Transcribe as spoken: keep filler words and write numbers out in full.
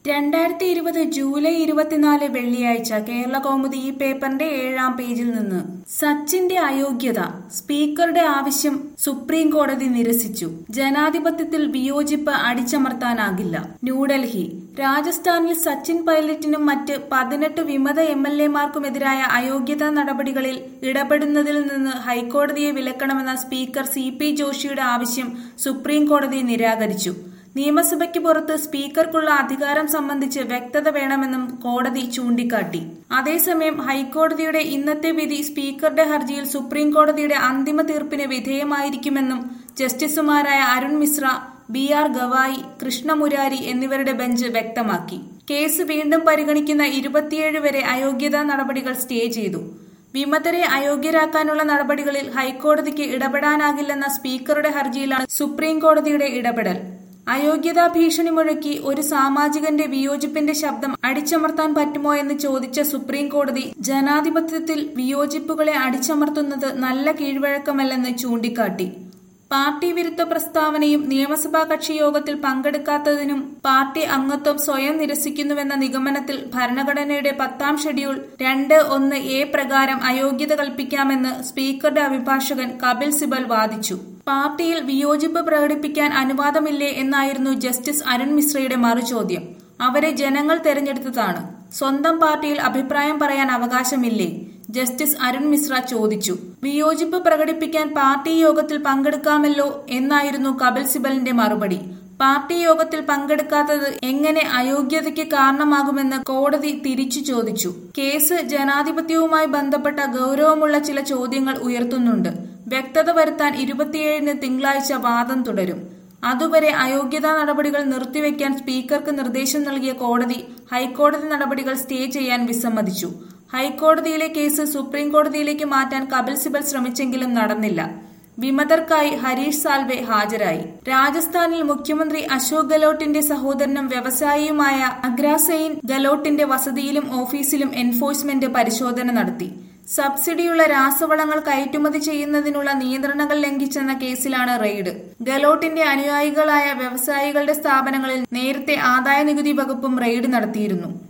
രണ്ടായിരത്തി ഇരുപത് ജൂലൈ ഇരുപത്തിനാല് വെള്ളിയാഴ്ച കേരള കൗമുദി ഈ പേപ്പറിന്റെ ഏഴാം പേജിൽ നിന്ന് സച്ചിന്റെ അയോഗ്യത സ്പീക്കറുടെ ആവശ്യം സുപ്രീം കോടതി നിരസിച്ചു. ജനാധിപത്യത്തിൽ വിയോജിപ്പ് അടിച്ചമർത്താനാകില്ല. ന്യൂഡൽഹി രാജസ്ഥാനിൽ സച്ചിൻ പൈലറ്റിനും മറ്റ് പതിനെട്ട് വിമത എം എൽ എമാർക്കുമെതിരായ അയോഗ്യതാ നടപടികളിൽ ഇടപെടുന്നതിൽ നിന്ന് ഹൈക്കോടതിയെ വിലക്കണമെന്ന സ്പീക്കർ സി പി ജോഷിയുടെ ആവശ്യം സുപ്രീം കോടതി നിരാകരിച്ചു. നിയമസഭയ്ക്ക് പുറത്ത് സ്പീക്കർക്കുള്ള അധികാരം സംബന്ധിച്ച് വ്യക്തത വേണമെന്നും കോടതി ചൂണ്ടിക്കാട്ടി. അതേസമയം ഹൈക്കോടതിയുടെ ഇന്നത്തെ വിധി സ്പീക്കറുടെ ഹർജിയിൽ സുപ്രീം കോടതിയുടെ അന്തിമ തീർപ്പിന് വിധേയമായിരിക്കുമെന്നും ജസ്റ്റിസുമാരായ അരുൺ മിശ്ര, ബി ആർ ഗവായി, കൃഷ്ണ മുരാരി എന്നിവരുടെ ബെഞ്ച് വ്യക്തമാക്കി. കേസ് വീണ്ടും പരിഗണിക്കുന്ന ഇരുപത്തിയേഴ് വരെ അയോഗ്യതാ നടപടികൾ സ്റ്റേ ചെയ്തു. വിമതരെ അയോഗ്യരാക്കാനുള്ള നടപടികളിൽ ഹൈക്കോടതിക്ക് ഇടപെടാനാകില്ലെന്ന സ്പീക്കറുടെ ഹർജിയിലാണ് സുപ്രീം കോടതിയുടെ ഇടപെടൽ. അയോഗ്യതാ ഭീഷണി മുഴക്കി ഒരു സാമാജികന്റെ വിയോജിപ്പിന്റെ ശബ്ദം അടിച്ചമർത്താൻ പറ്റുമോ എന്ന് ചോദിച്ച സുപ്രീം കോടതി ജനാധിപത്യത്തിൽ വിയോജിപ്പുകളെ അടിച്ചമർത്തുന്നത് നല്ല കീഴ്വഴക്കമല്ലെന്ന് ചൂണ്ടിക്കാട്ടി. പാർട്ടി വിരുദ്ധ പ്രസ്താവനയും നിയമസഭാ കക്ഷി യോഗത്തിൽ പങ്കെടുക്കാത്തതിനും പാർട്ടി അംഗത്വം സ്വയം നിരസിക്കുന്നുവെന്ന നിഗമനത്തിൽ ഭരണഘടനയുടെ പത്താം ഷെഡ്യൂൾ രണ്ട് ഒന്ന് എ പ്രകാരം അയോഗ്യത കൽപ്പിക്കാമെന്ന് സ്പീക്കറുടെ അഭിഭാഷകൻ കപിൽ സിബൽ വാദിച്ചു. പാർട്ടിയിൽ വിയോജിപ്പ് പ്രകടിപ്പിക്കാൻ അനുവാദമില്ലേ എന്നായിരുന്നു ജസ്റ്റിസ് അരുൺ മിശ്രയുടെ മറുചോദ്യം. അവരെ ജനങ്ങൾ തെരഞ്ഞെടുത്തതാണ്. സ്വന്തം പാർട്ടിയിൽ അഭിപ്രായം പറയാൻ അവകാശമില്ലേ? ജസ്റ്റിസ് അരുൺ മിശ്ര ചോദിച്ചു. വിയോജിപ്പ് പ്രകടിപ്പിക്കാൻ പാർട്ടി യോഗത്തിൽ പങ്കെടുക്കാമല്ലോ എന്നായിരുന്നു കപിൽ സിബലിന്റെ മറുപടി. പാർട്ടി യോഗത്തിൽ പങ്കെടുക്കാത്തത് എങ്ങനെ അയോഗ്യതയ്ക്ക് കാരണമാകുമെന്ന് കോടതി തിരിച്ചു ചോദിച്ചു. കേസ് ജനാധിപത്യവുമായി ബന്ധപ്പെട്ട ഗൗരവമുള്ള ചില ചോദ്യങ്ങൾ ഉയർത്തുന്നുണ്ട്. വ്യക്തത വരുത്താൻ ഇരുപത്തിയേഴിന് തിങ്കളാഴ്ച വാദം തുടരും. അതുവരെ അയോഗ്യതാ നടപടികൾ നിർത്തിവെക്കാൻ സ്പീക്കർക്ക് നിർദ്ദേശം നൽകിയ കോടതി ഹൈക്കോടതി നടപടികൾ സ്റ്റേ ചെയ്യാൻ വിസമ്മതിച്ചു. ഹൈക്കോടതിയിലെ കേസ് സുപ്രീം കോടതിയിലേക്ക് മാറ്റാൻ കപിൽ സിബൽ ശ്രമിച്ചെങ്കിലും നടന്നില്ല. വിമതർക്കായി ഹരീഷ് സാൽവെ ഹാജരായി. രാജസ്ഥാനിൽ മുഖ്യമന്ത്രി അശോക് ഗെലോട്ടിന്റെ സഹോദരനും വ്യവസായിയുമായ അഗ്രാസെയിൻ ഗെലോട്ടിന്റെ വസതിയിലും ഓഫീസിലും എൻഫോഴ്സ്മെന്റ് പരിശോധന നടത്തി. സബ്സിഡിയുള്ള രാസവളങ്ങൾ കയറ്റുമതി ചെയ്യുന്നതിനുള്ള നിയന്ത്രണങ്ങൾ ലംഘിച്ചെന്ന കേസിലാണ് റെയ്ഡ്. ഗെലോട്ടിന്റെ അനുയായികളായ വ്യവസായികളുടെ സ്ഥാപനങ്ങളിൽ നേരത്തെ ആദായ നികുതി വകുപ്പും റെയ്ഡ് നടത്തിയിരുന്നു.